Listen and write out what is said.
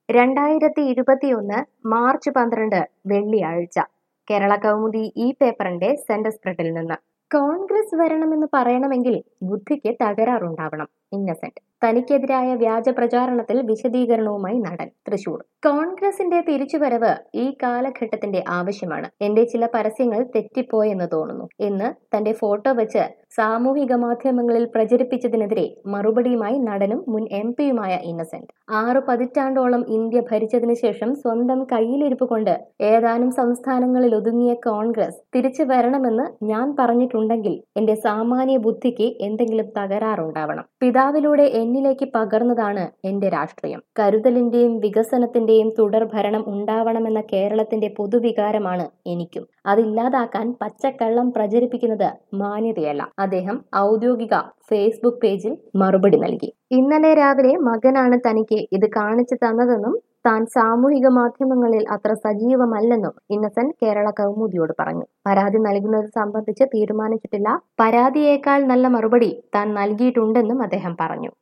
2021 March 12 വെള്ളിയാഴ്ച കേരള കൗമുദി ഈ പേപ്പറിന്റെ സെന്റർ സ്പ്രെഡിൽ നിന്ന് കോൺഗ്രസ് വരണമെന്ന് പറയണമെങ്കിൽ ബുദ്ധിക്ക് തകരാറുണ്ടാവണം. ഇന്നസെന്റ് തനിക്കെതിരായ വ്യാജ പ്രചാരണത്തിൽ വിശദീകരണവുമായി നടൻ. തൃശൂർ കോൺഗ്രസിന്റെ തിരിച്ചുവരവ് ഈ കാലഘട്ടത്തിന്റെ ആവശ്യമാണ്. എന്റെ ചില പരസ്യങ്ങൾ തെറ്റിപ്പോയെന്ന് തോന്നുന്നു എന്ന് തന്റെ ഫോട്ടോ വെച്ച് സാമൂഹിക മാധ്യമങ്ങളിൽ പ്രചരിപ്പിച്ചതിനെതിരെ മറുപടിയുമായി നടനും മുൻ MP-യുമായ ഇന്നസെന്റ്. 6 പതിറ്റാണ്ടോളം ഇന്ത്യ ഭരിച്ചതിനു ശേഷം സ്വന്തം കയ്യിലിരിപ്പ് കൊണ്ട് ഏതാനും സംസ്ഥാനങ്ങളിൽ ഒതുങ്ങിയ കോൺഗ്രസ് തിരിച്ചു വരണമെന്ന് ഞാൻ പറഞ്ഞിട്ടുണ്ടെങ്കിൽ എന്റെ സാമാന്യ ബുദ്ധിക്ക് എന്തെങ്കിലും തകരാറുണ്ടാവണം. പിതാവിലൂടെ എന്നിലേക്ക് പകർന്നതാണ് എന്റെ രാഷ്ട്രീയം. കരുതലിന്റെയും വികസനത്തിന്റെയും തുടർ ഭരണം ഉണ്ടാവണമെന്ന കേരളത്തിന്റെ പൊതുവികാരമാണ് എനിക്കും. അതില്ലാതാക്കാൻ പച്ചക്കള്ളം പ്രചരിപ്പിക്കുന്നത് മാന്യതയല്ല. അദ്ദേഹം ഔദ്യോഗിക ഫേസ്ബുക്ക് പേജിൽ മറുപടി നൽകി. ഇന്നലെ രാവിലെ മകനാണ് തനിക്ക് ഇത് കാണിച്ചു തന്നതെന്നും താൻ സാമൂഹിക മാധ്യമങ്ങളിൽ അത്ര സജീവമല്ലെന്നും ഇന്നസെന്റ് കേരള കൗമുദിയോട് പറഞ്ഞു. പരാതി നൽകുന്നത് സംബന്ധിച്ച് തീരുമാനിച്ചിട്ടില്ല. പരാതിയേക്കാൾ നല്ല മറുപടി താൻ നൽകിയിട്ടുണ്ടെന്നും അദ്ദേഹം പറഞ്ഞു.